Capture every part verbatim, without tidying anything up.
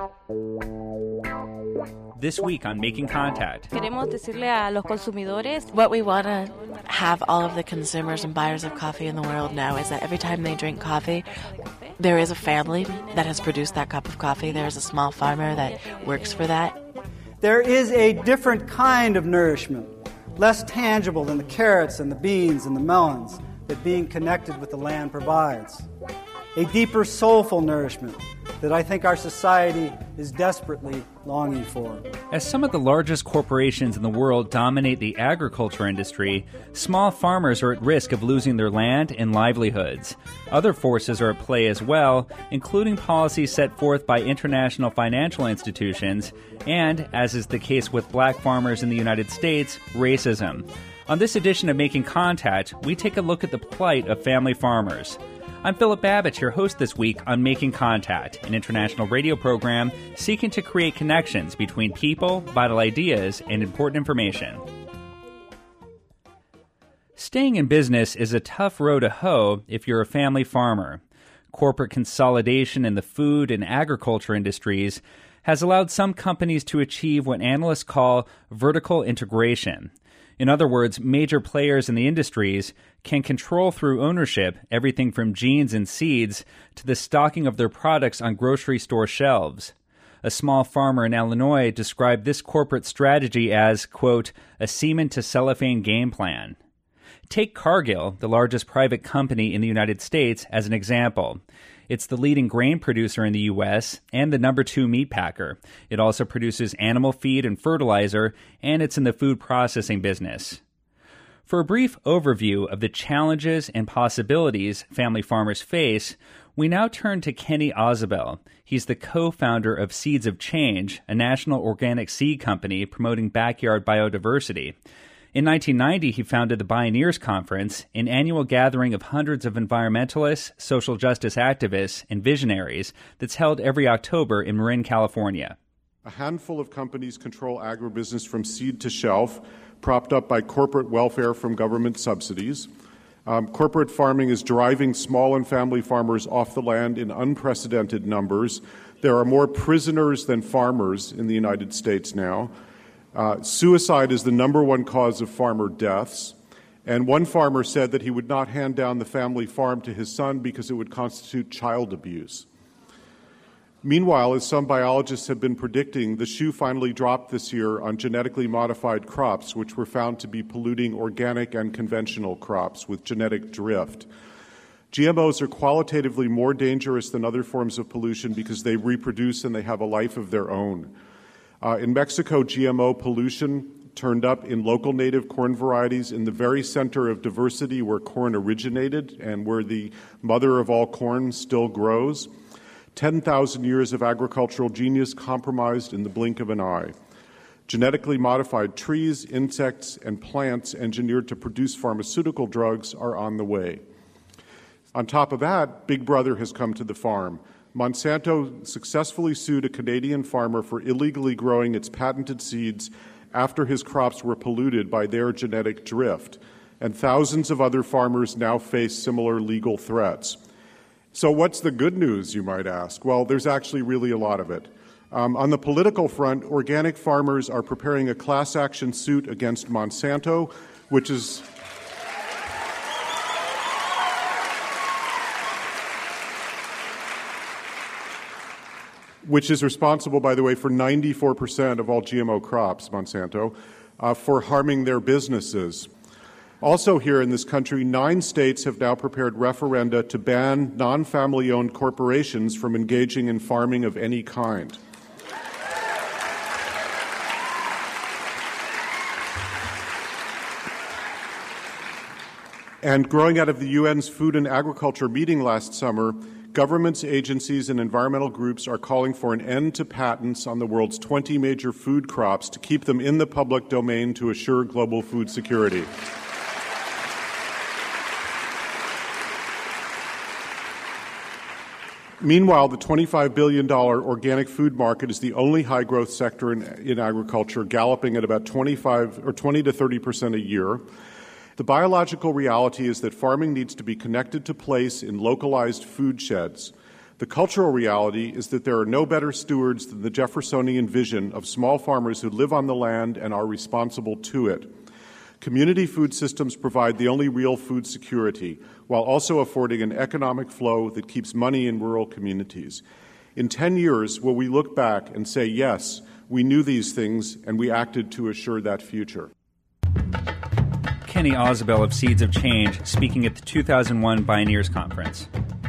This week on Making Contact. Queremos decirle a los consumidores what we want to have all of the consumers and buyers of coffee in the world know is that every time they drink coffee, there is a family that has produced that cup of coffee. There is a small farmer that works for that. There is a different kind of nourishment, less tangible than the carrots and the beans and the melons that being connected with the land provides. A deeper soulful nourishment that I think our society is desperately longing for. As some of the largest corporations in the world dominate the agriculture industry, small farmers are at risk of losing their land and livelihoods. Other forces are at play as well, including policies set forth by international financial institutions and, as is the case with black farmers in the United States, racism. On this edition of Making Contact, we take a look at the plight of family farmers. I'm Philip Babich, your host this week on Making Contact, an international radio program seeking to create connections between people, vital ideas, and important information. Staying in business is a tough row to hoe if you're a family farmer. Corporate consolidation in the food and agriculture industries has allowed some companies to achieve what analysts call vertical integration. In other words, major players in the industries can control through ownership everything from genes and seeds to the stocking of their products on grocery store shelves. A small farmer in Illinois described this corporate strategy as, quote, a semen to cellophane game plan. Take Cargill, the largest private company in the United States, as an example. It's the leading grain producer in the U S and the number two meat packer. It also produces animal feed and fertilizer, and it's in the food processing business. For a brief overview of the challenges and possibilities family farmers face, we now turn to Kenny Ausubel. He's the co-founder of Seeds of Change, a national organic seed company promoting backyard biodiversity. In nineteen ninety, he founded the Bioneers Conference, an annual gathering of hundreds of environmentalists, social justice activists, and visionaries that's held every October in Marin, California. A handful of companies control agribusiness from seed to shelf, propped up by corporate welfare from government subsidies. Um, corporate farming is driving small and family farmers off the land in unprecedented numbers. There are more prisoners than farmers in the United States now. Uh, suicide is the number one cause of farmer deaths, and one farmer said that he would not hand down the family farm to his son because it would constitute child abuse. Meanwhile, as some biologists have been predicting, the shoe finally dropped this year on genetically modified crops, which were found to be polluting organic and conventional crops with genetic drift. G M Os are qualitatively more dangerous than other forms of pollution because they reproduce and they have a life of their own. Uh, in Mexico, G M O pollution turned up in local native corn varieties in the very center of diversity where corn originated and where the mother of all corn still grows. ten thousand years of agricultural genius compromised in the blink of an eye. Genetically modified trees, insects, and plants engineered to produce pharmaceutical drugs are on the way. On top of that, Big Brother has come to the farm. Monsanto successfully sued a Canadian farmer for illegally growing its patented seeds after his crops were polluted by their genetic drift, and thousands of other farmers now face similar legal threats. So what's the good news, you might ask? Well, there's actually really a lot of it. Um, on the political front, organic farmers are preparing a class action suit against Monsanto, which is which is responsible, by the way, for ninety-four percent of all G M O crops, Monsanto, uh, for harming their businesses. Also here in this country, nine states have now prepared referenda to ban non-family-owned corporations from engaging in farming of any kind. And growing out of the U N's Food and Agriculture meeting last summer, governments, agencies, and environmental groups are calling for an end to patents on the world's twenty major food crops to keep them in the public domain to assure global food security. Meanwhile, the twenty-five billion dollars organic food market is the only high-growth sector in, in agriculture, galloping at about twenty-five or twenty to thirty percent a year. The biological reality is that farming needs to be connected to place in localized food sheds. The cultural reality is that there are no better stewards than the Jeffersonian vision of small farmers who live on the land and are responsible to it. Community food systems provide the only real food security, while also affording an economic flow that keeps money in rural communities. In ten years, will we look back and say, yes, we knew these things and we acted to assure that future? Kenny Ausubel of Seeds of Change speaking at the two thousand one Bioneers Conference.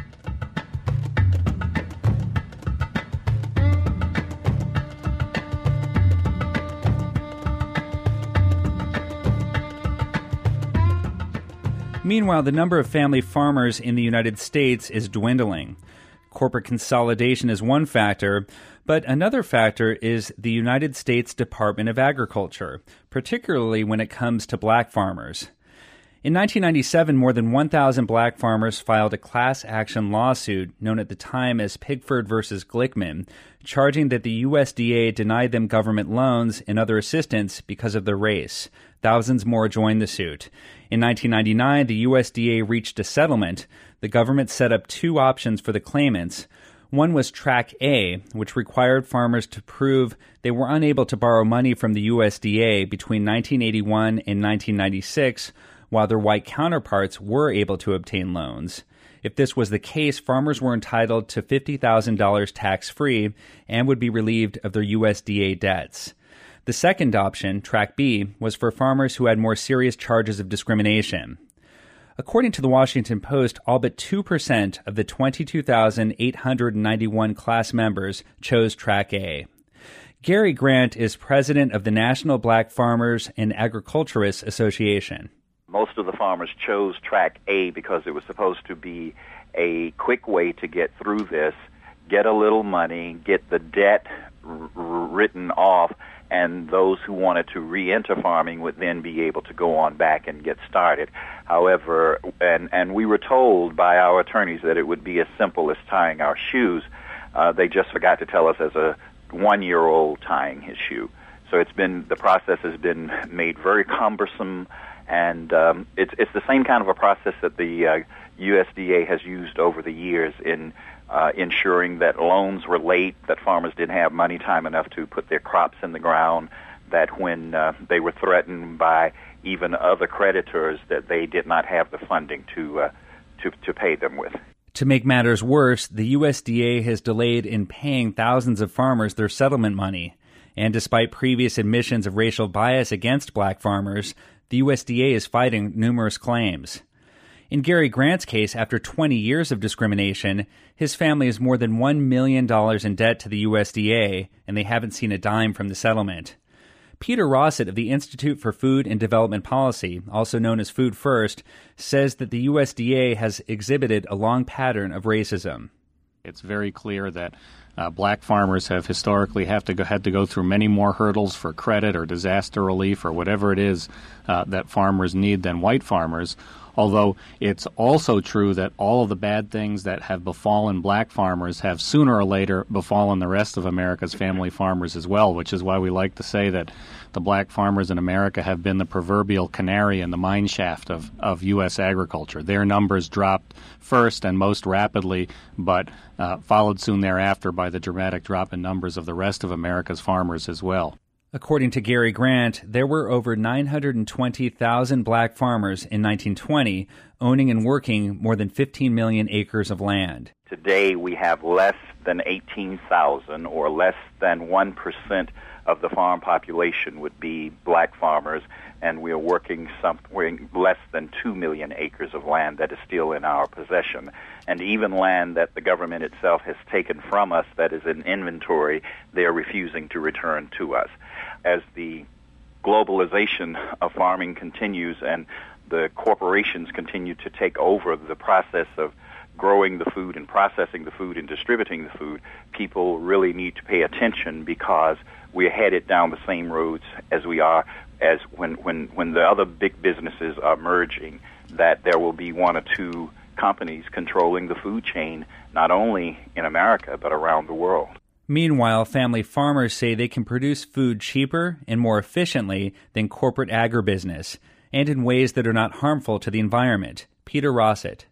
Meanwhile, the number of family farmers in the United States is dwindling. Corporate consolidation is one factor, but another factor is the United States Department of Agriculture, particularly when it comes to black farmers. In nineteen ninety-seven, more than one thousand black farmers filed a class action lawsuit known at the time as Pigford versus Glickman, charging that the U S D A denied them government loans and other assistance because of their race. Thousands more joined the suit. In nineteen ninety-nine, the U S D A reached a settlement. The government set up two options for the claimants. One was Track A, which required farmers to prove they were unable to borrow money from the U S D A between nineteen eighty-one and nineteen ninety-six, while their white counterparts were able to obtain loans. If this was the case, farmers were entitled to fifty thousand dollars tax-free and would be relieved of their U S D A debts. The second option, Track B, was for farmers who had more serious charges of discrimination. According to the Washington Post, all but two percent of the twenty-two thousand eight hundred ninety-one class members chose Track A. Gary Grant is president of the National Black Farmers and Agriculturists Association. Most of the farmers chose Track A because it was supposed to be a quick way to get through this, get a little money, get the debt r- written off, and those who wanted to re-enter farming would then be able to go on back and get started. However, and, and we were told by our attorneys that it would be as simple as tying our shoes. Uh, they just forgot to tell us as a one-year-old tying his shoe. So it's been, the process has been made very cumbersome, and um, it's, it's the same kind of a process that the uh, U S D A has used over the years in Uh, ensuring that loans were late, that farmers didn't have money time enough to put their crops in the ground, that when uh, they were threatened by even other creditors, that they did not have the funding to, uh, to, to pay them with. To make matters worse, the U S D A has delayed in paying thousands of farmers their settlement money. And despite previous admissions of racial bias against black farmers, the U S D A is fighting numerous claims. In Gary Grant's case, after twenty years of discrimination, his family is more than one million dollars in debt to the U S D A, and they haven't seen a dime from the settlement. Peter Rossett of the Institute for Food and Development Policy, also known as Food First, says that the U S D A has exhibited a long pattern of racism. It's very clear that uh, black farmers have historically have to go, had to go through many more hurdles for credit or disaster relief or whatever it is uh, that farmers need than white farmers. Although it's also true that all of the bad things that have befallen black farmers have sooner or later befallen the rest of America's family farmers as well, which is why we like to say that the black farmers in America have been the proverbial canary in the mine shaft of, of U S agriculture. Their numbers dropped first and most rapidly, but uh, followed soon thereafter by the dramatic drop in numbers of the rest of America's farmers as well. According to Gary Grant, there were over nine hundred twenty thousand black farmers in nineteen twenty, owning and working more than fifteen million acres of land. Today we have less than eighteen thousand, or less than one percent of the farm population would be black farmers, and we are working somewhere less than two million acres of land that is still in our possession. And even land that the government itself has taken from us that is in inventory, they are refusing to return to us. As the globalization of farming continues and the corporations continue to take over the process of growing the food and processing the food and distributing the food, people really need to pay attention, because we're headed down the same roads as we are as when, when, when the other big businesses are merging, that there will be one or two companies controlling the food chain, not only in America, but around the world. Meanwhile, family farmers say they can produce food cheaper and more efficiently than corporate agribusiness, and in ways that are not harmful to the environment. Peter Rossett.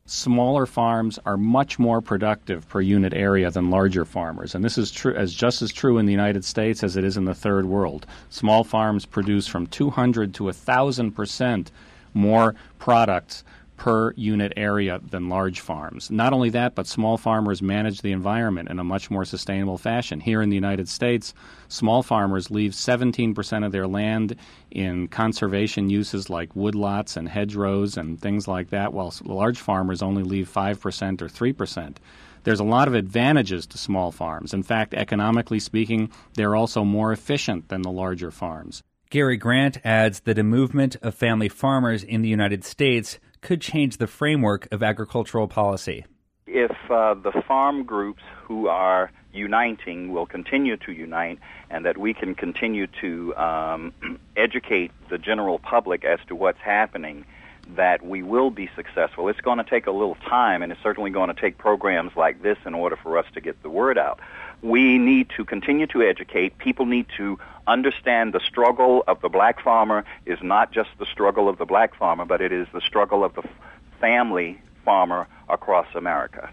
Smaller farms are much more productive per unit area than larger farmers, and this is true as just as true in the United States as it is in the third world. Small farms produce from two hundred to one thousand percent more products per unit area than large farms. Not only that, but small farmers manage the environment in a much more sustainable fashion. Here in the United States, small farmers leave seventeen percent of their land in conservation uses like woodlots and hedgerows and things like that, while large farmers only leave five percent or three percent. There's a lot of advantages to small farms. In fact, economically speaking, they're also more efficient than the larger farms. Gary Grant adds that a movement of family farmers in the United States could change the framework of agricultural policy. If uh, the farm groups who are uniting will continue to unite, and that we can continue to um, educate the general public as to what's happening, that we will be successful. It's going to take a little time, and it's certainly going to take programs like this in order for us to get the word out. We need to continue to educate. People need to understand the struggle of the black farmer is not just the struggle of the black farmer, but it is the struggle of the family farmer across America.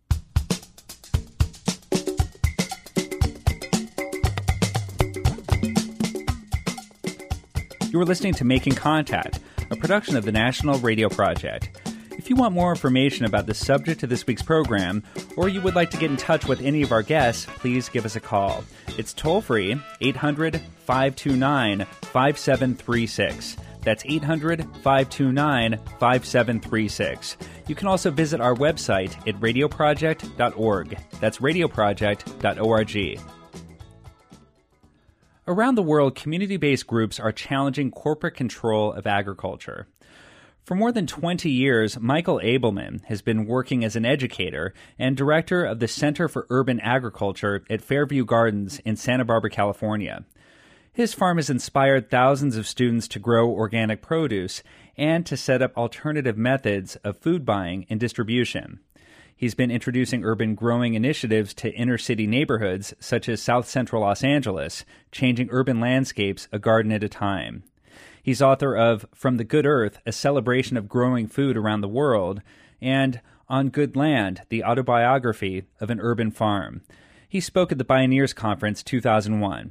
You are listening to Making Contact, a production of the National Radio Project. If you want more information about the subject of this week's program, or you would like to get in touch with any of our guests, please give us a call. It's toll-free, eight hundred, five two nine, five seven three six. That's eight hundred, five two nine, five seven three six. You can also visit our website at radio project dot org. That's radio project dot org. Around the world, community-based groups are challenging corporate control of agriculture. For more than twenty years, Michael Abelman has been working as an educator and director of the Center for Urban Agriculture at Fairview Gardens in Santa Barbara, California. His farm has inspired thousands of students to grow organic produce and to set up alternative methods of food buying and distribution. He's been introducing urban growing initiatives to inner-city neighborhoods such as South Central Los Angeles, changing urban landscapes a garden at a time. He's author of From the Good Earth, a celebration of growing food around the world, and On Good Land, the autobiography of an urban farm. He spoke at the Bioneers Conference two thousand one.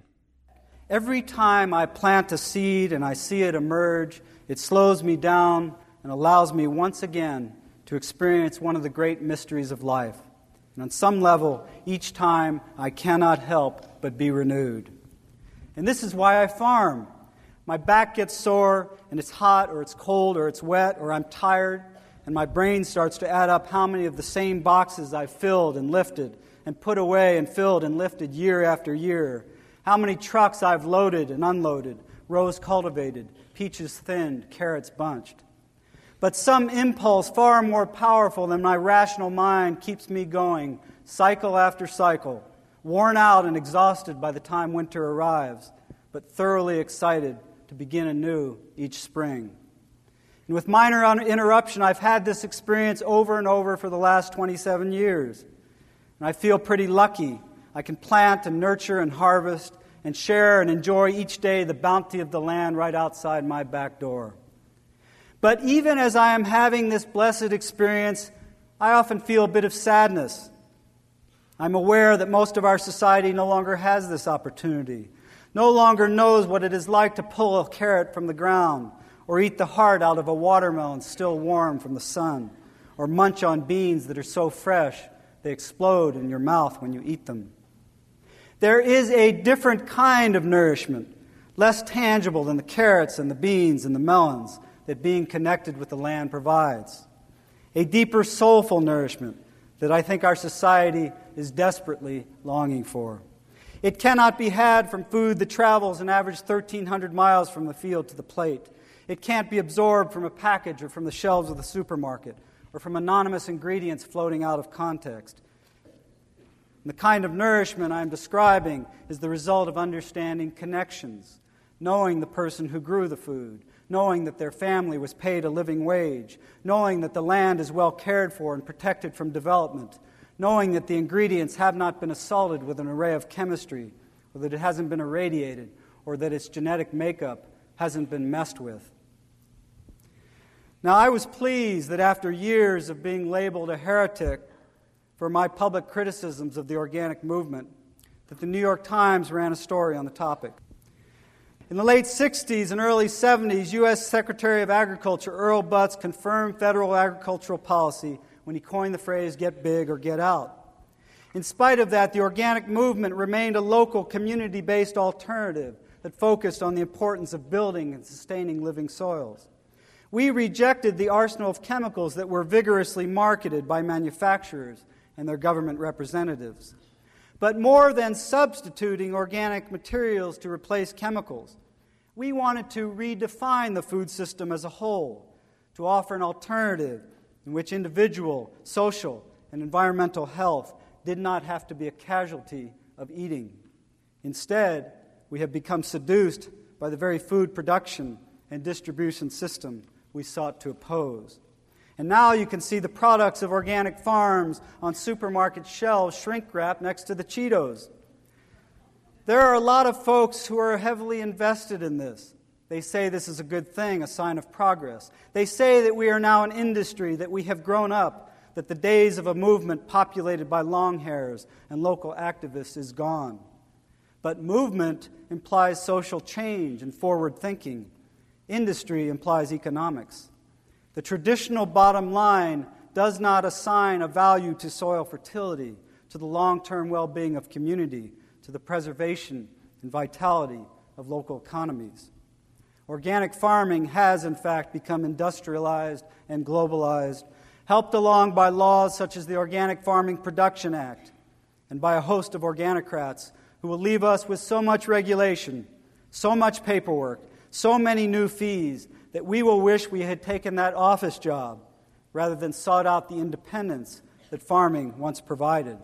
Every time I plant a seed and I see it emerge, it slows me down and allows me once again to experience one of the great mysteries of life. And on some level, each time I cannot help but be renewed. And this is why I farm. My back gets sore, and it's hot, or it's cold, or it's wet, or I'm tired, and my brain starts to add up how many of the same boxes I've filled and lifted and put away and filled and lifted year after year, how many trucks I've loaded and unloaded, rows cultivated, peaches thinned, carrots bunched. But some impulse far more powerful than my rational mind keeps me going, cycle after cycle, worn out and exhausted by the time winter arrives, but thoroughly excited to begin anew each spring. And with minor interruption, I've had this experience over and over for the last twenty-seven years. And I feel pretty lucky. I can plant and nurture and harvest and share and enjoy each day the bounty of the land right outside my back door. But even as I am having this blessed experience, I often feel a bit of sadness. I'm aware that most of our society no longer has this opportunity, no longer knows what it is like to pull a carrot from the ground, or eat the heart out of a watermelon still warm from the sun, or munch on beans that are so fresh they explode in your mouth when you eat them. There is a different kind of nourishment, less tangible than the carrots and the beans and the melons that being connected with the land provides. A deeper soulful nourishment that I think our society is desperately longing for. It cannot be had from food that travels an average thirteen hundred miles from the field to the plate. It can't be absorbed from a package or from the shelves of the supermarket or from anonymous ingredients floating out of context. And the kind of nourishment I'm describing is the result of understanding connections, knowing the person who grew the food, knowing that their family was paid a living wage, knowing that the land is well cared for and protected from development, knowing that the ingredients have not been assaulted with an array of chemistry, or that it hasn't been irradiated, or that its genetic makeup hasn't been messed with. Now, I was pleased that after years of being labeled a heretic for my public criticisms of the organic movement, that the New York Times ran a story on the topic. In the late sixties and early seventies, U S Secretary of Agriculture Earl Butz confirmed federal agricultural policy when he coined the phrase, "get big or get out." In spite of that, the organic movement remained a local, community-based alternative that focused on the importance of building and sustaining living soils. We rejected the arsenal of chemicals that were vigorously marketed by manufacturers and their government representatives. But more than substituting organic materials to replace chemicals, we wanted to redefine the food system as a whole, to offer an alternative in which individual, social, and environmental health did not have to be a casualty of eating. Instead, we have become seduced by the very food production and distribution system we sought to oppose. And now you can see the products of organic farms on supermarket shelves shrink-wrapped next to the Cheetos. There are a lot of folks who are heavily invested in this. They say this is a good thing, a sign of progress. They say that we are now an industry, that we have grown up, that the days of a movement populated by long hairs and local activists is gone. But movement implies social change and forward thinking. Industry implies economics. The traditional bottom line does not assign a value to soil fertility, to the long-term well-being of community, to the preservation and vitality of local economies. Organic farming has, in fact, become industrialized and globalized, helped along by laws such as the Organic Farming Production Act and by a host of organicrats who will leave us with so much regulation, so much paperwork, so many new fees that we will wish we had taken that office job rather than sought out the independence that farming once provided.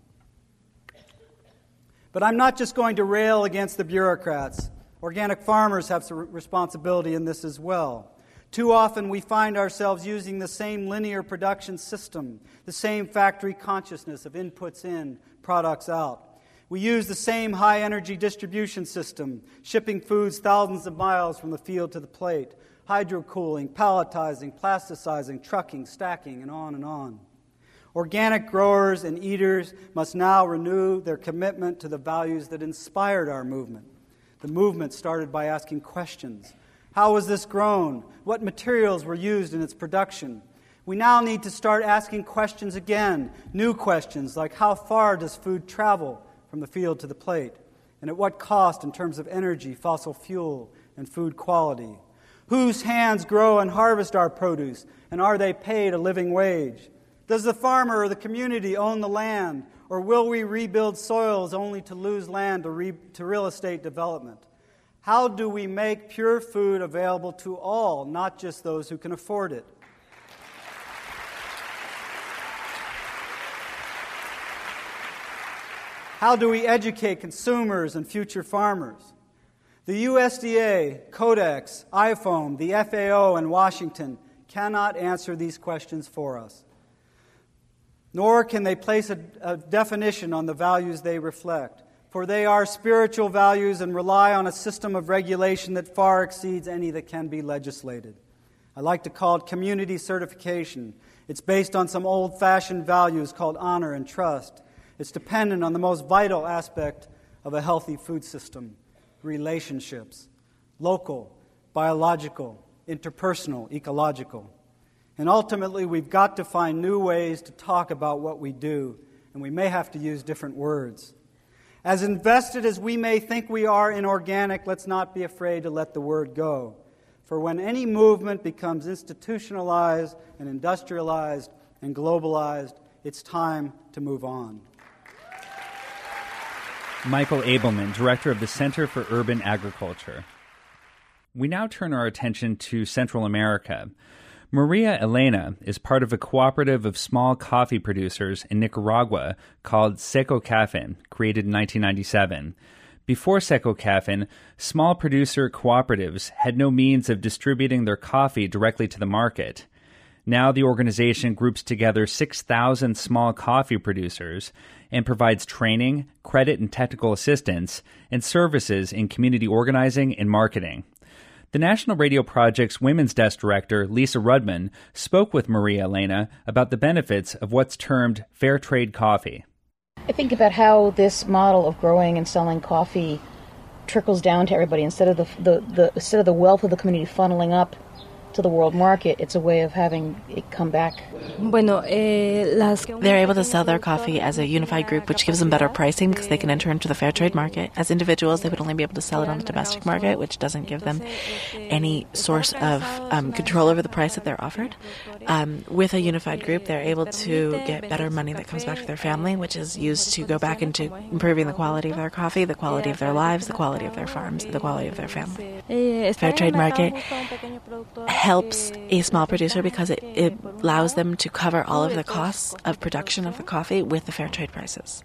But I'm not just going to rail against the bureaucrats. Organic farmers have some responsibility in this as well. Too often we find ourselves using the same linear production system, the same factory consciousness of inputs in, products out. We use the same high-energy distribution system, shipping foods thousands of miles from the field to the plate, hydrocooling, palletizing, plasticizing, trucking, stacking, and on and on. Organic growers and eaters must now renew their commitment to the values that inspired our movement. The movement started by asking questions. How was this grown? What materials were used in its production? We now need to start asking questions again, new questions like how far does food travel from the field to the plate, and at what cost in terms of energy, fossil fuel, and food quality? Whose hands grow and harvest our produce, and are they paid a living wage? Does the farmer or the community own the land, or will we rebuild soils only to lose land to, re- to real estate development? How do we make pure food available to all, not just those who can afford it? How do we educate consumers and future farmers? The U S D A, Codex, I F O A M, the F A O, and Washington cannot answer these questions for us. Nor can they place a, a definition on the values they reflect, for they are spiritual values and rely on a system of regulation that far exceeds any that can be legislated. I like to call it community certification. It's based on some old-fashioned values called honor and trust. It's dependent on the most vital aspect of a healthy food system, relationships, local, biological, interpersonal, ecological. And ultimately, we've got to find new ways to talk about what we do, and we may have to use different words. As invested as we may think we are in organic, let's not be afraid to let the word go. For when any movement becomes institutionalized and industrialized and globalized, it's time to move on. Michael Ableman, Director of the Center for Urban Agriculture. We now turn our attention to Central America. Maria Elena is part of a cooperative of small coffee producers in Nicaragua called Secocafin, created in nineteen ninety-seven. Before Secocafin, small producer cooperatives had no means of distributing their coffee directly to the market. Now the organization groups together six thousand small coffee producers and provides training, credit and technical assistance, and services in community organizing and marketing. The National Radio Project's Women's Desk Director, Lisa Rudman, spoke with Maria Elena about the benefits of what's termed fair trade coffee. I think about how this model of growing and selling coffee trickles down to everybody. Instead of the, the, the instead of the wealth of the community funneling up to the world market, it's a way of having it come back. Bueno, eh, las... They're able to sell their coffee as a unified group, which gives them better pricing because they can enter into the fair trade market. As individuals, they would only be able to sell it on the domestic market, which doesn't give them any source of um, control over the price that they're offered. Um, with a unified group, they're able to get better money that comes back to their family, which is used to go back into improving the quality of their coffee, the quality of their lives, the quality of their farms, the quality of their family. Fair trade market helps a small producer because it, it allows them to cover all of the costs of production of the coffee with the fair trade prices.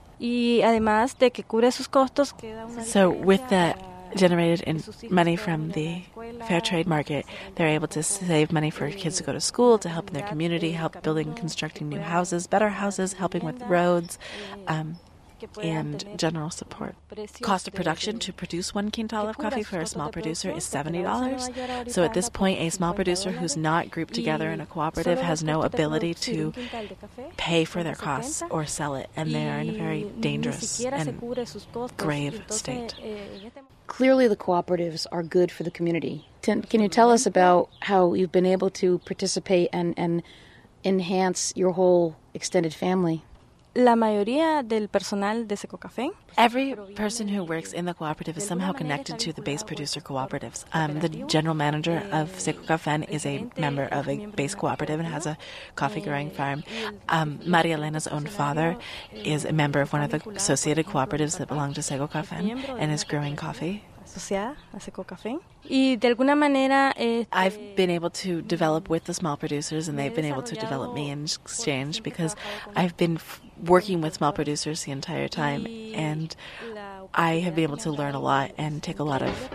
So with the generated in money from the fair trade market, they're able to save money for kids to go to school, to help in their community, help building and constructing new houses, better houses, helping with roads, um, and general support. Cost of production to produce one quintal of coffee for a small producer is seventy dollars. So at this point, a small producer who's not grouped together in a cooperative has no ability to pay for their costs or sell it, and they are in a very dangerous and grave state. Clearly, the cooperatives are good for the community. Can you tell us about how you've been able to participate and, and enhance your whole extended family? La mayoría del personal de Seco Café. Every person who works in the cooperative is somehow connected to the base producer cooperatives. Um, the general manager of Seco Café is a member of a base cooperative and has a coffee growing farm. Um, Maria Elena's own father is a member of one of the associated cooperatives that belong to Seco Café and is growing coffee. Asociada a Seco Café. Y de alguna manera, eh, I've been able to develop with the small producers, and they've been able to develop me in exchange because I've been f- working with small producers the entire time, and I have been able to learn a lot and take a lot of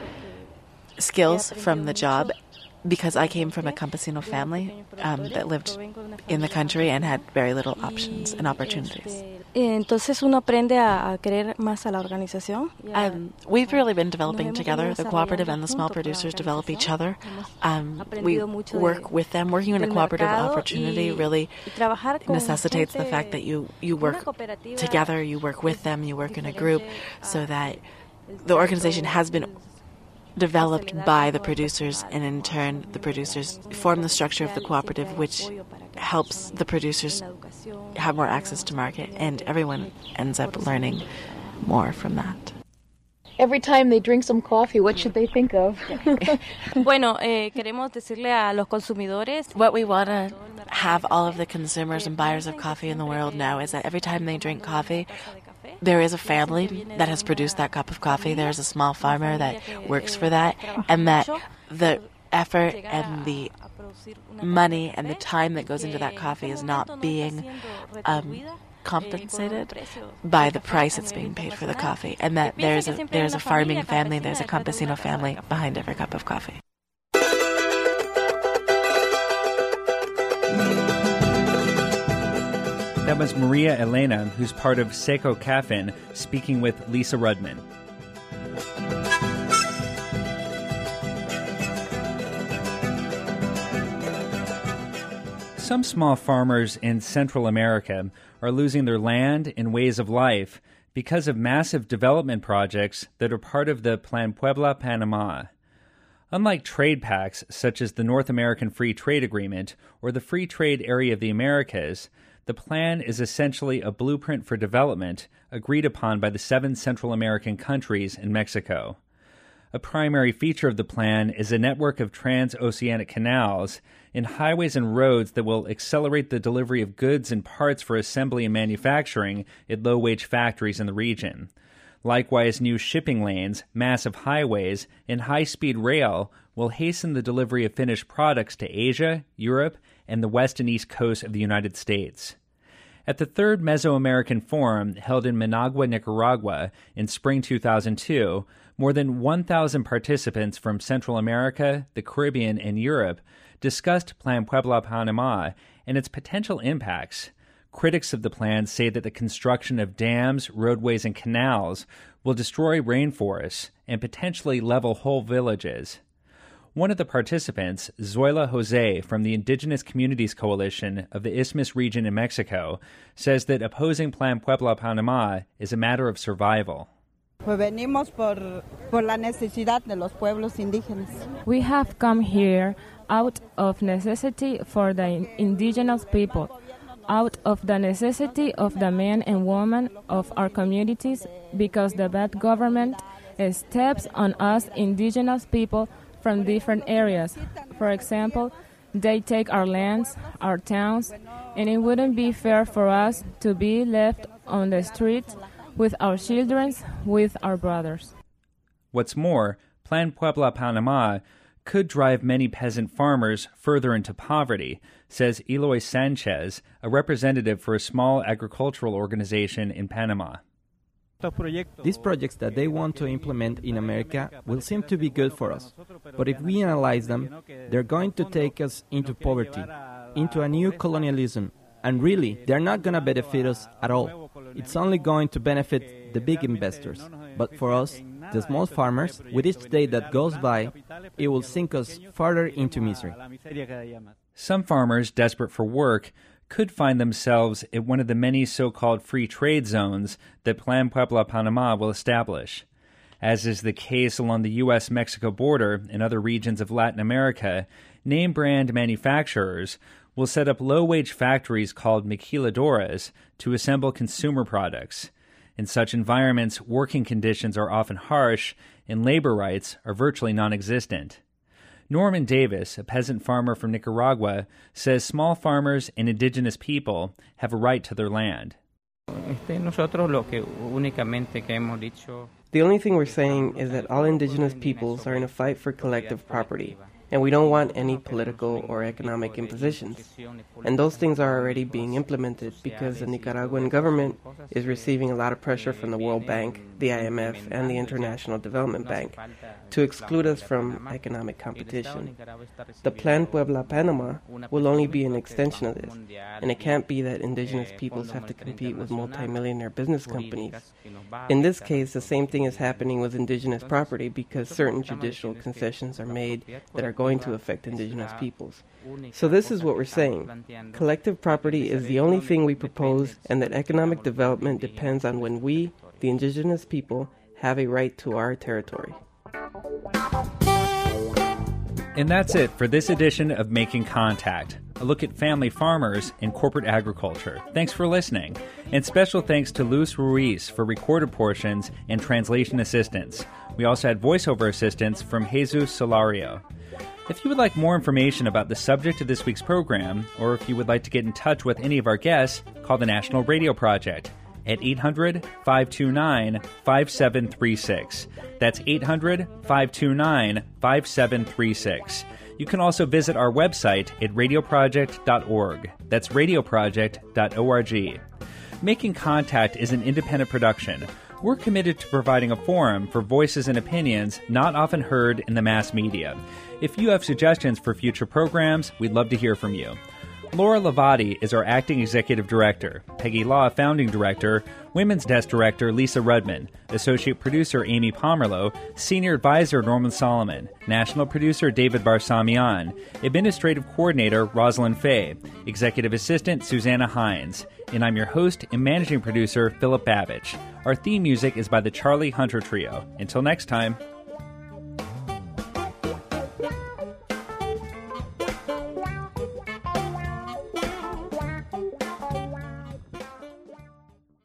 skills from the job because I came from a campesino family um, that lived in the country and had very little options and opportunities. Entonces uno aprende a querer más a la organización. Um, we've really been developing together. The cooperative and the small producers develop each other. Um, we work with them. Working in a cooperative opportunity really necessitates the fact that you, you work together, you work with them, you work in a group, so that the organization has been developed by the producers, and in turn the producers form the structure of the cooperative, which helps the producers have more access to market, and everyone ends up learning more from that. Every time they drink some coffee, what should they think of? Bueno, eh, queremos decirle a los consumidores. What we want to have all of the consumers and buyers of coffee in the world know is that every time they drink coffee, there is a family that has produced that cup of coffee. There's a small farmer that works for that, and that the effort and the money and the time that goes into that coffee is not being um, compensated by the price it's being paid for the coffee, and that there's a there's a farming family, there's a campesino family behind every cup of coffee. That was Maria Elena, who's part of Seco Café, speaking with Lisa Rudman. Some small farmers in Central America are losing their land and ways of life because of massive development projects that are part of the Plan Puebla-Panama. Unlike trade pacts such as the North American Free Trade Agreement or the Free Trade Area of the Americas, the plan is essentially a blueprint for development agreed upon by the seven Central American countries and Mexico. A primary feature of the plan is a network of transoceanic canals and highways and roads that will accelerate the delivery of goods and parts for assembly and manufacturing at low-wage factories in the region. Likewise, new shipping lanes, massive highways, and high-speed rail will hasten the delivery of finished products to Asia, Europe, and the west and east coast of the United States. At the third Mesoamerican Forum, held in Managua, Nicaragua, in spring two thousand two, more than one thousand participants from Central America, the Caribbean, and Europe discussed Plan Puebla-Panama and its potential impacts. Critics of the plan say that the construction of dams, roadways, and canals will destroy rainforests and potentially level whole villages. One of the participants, Zoila Jose from the Indigenous Communities Coalition of the Isthmus region in Mexico, says that opposing Plan Puebla Panama is a matter of survival. Pues venimos por, por la necesidad de los pueblos indígenas. We have come here out of necessity for the indigenous people, out of the necessity of the men and women of our communities, because the bad government steps on us indigenous people from different areas. For example, they take our lands, our towns, and it wouldn't be fair for us to be left on the streets with our children, with our brothers. What's more, Plan Puebla Panama could drive many peasant farmers further into poverty, says Eloy Sanchez, a representative for a small agricultural organization in Panama. These projects that they want to implement in America will seem to be good for us, but if we analyze them, they're going to take us into poverty, into a new colonialism, and really, they're not going to benefit us at all. It's only going to benefit the big investors, but for us, the small farmers, with each day that goes by, it will sink us farther into misery. Some farmers desperate for work could find themselves in one of the many so-called free trade zones that Plan Puebla Panama will establish. As is the case along the U S Mexico border and other regions of Latin America, name-brand manufacturers will set up low-wage factories called maquiladoras to assemble consumer products. In such environments, working conditions are often harsh and labor rights are virtually non-existent. Norman Davis, a peasant farmer from Nicaragua, says small farmers and indigenous people have a right to their land. The only thing we're saying is that all indigenous peoples are in a fight for collective property, and we don't want any political or economic impositions. And those things are already being implemented because the Nicaraguan government is receiving a lot of pressure from the World Bank, the I M F, and the International Development Bank to exclude us from economic competition. The Plan Puebla Panama will only be an extension of this, and it can't be that indigenous peoples have to compete with multimillionaire business companies. In this case, the same thing is happening with indigenous property because certain judicial concessions are made that are going to affect indigenous peoples. So this is what we're saying. Collective property is the only thing we propose, and that economic development depends on when we, the indigenous people, have a right to our territory. And that's it for this edition of Making Contact, a look at family farmers and corporate agriculture. Thanks for listening. And special thanks to Luz Ruiz for recorded portions and translation assistance. We also had voiceover assistance from Jesus Solario. If you would like more information about the subject of this week's program, or if you would like to get in touch with any of our guests, call the National Radio Project at eight hundred, five two nine, five seven three six. That's eight hundred, five two nine, five seven three six. You can also visit our website at radio project dot org. That's radio project dot org. Making Contact is an independent production. We're committed to providing a forum for voices and opinions not often heard in the mass media. If you have suggestions for future programs, we'd love to hear from you. Laura Lavati is our acting executive director, Peggy Law, founding director, women's desk director Lisa Rudman, associate producer Amy Pomerleau, senior advisor Norman Solomon, national producer David Barsamian, administrative coordinator Rosalind Fay, executive assistant Susanna Hines, and I'm your host and managing producer Philip Babbage. Our theme music is by the Charlie Hunter Trio. Until next time.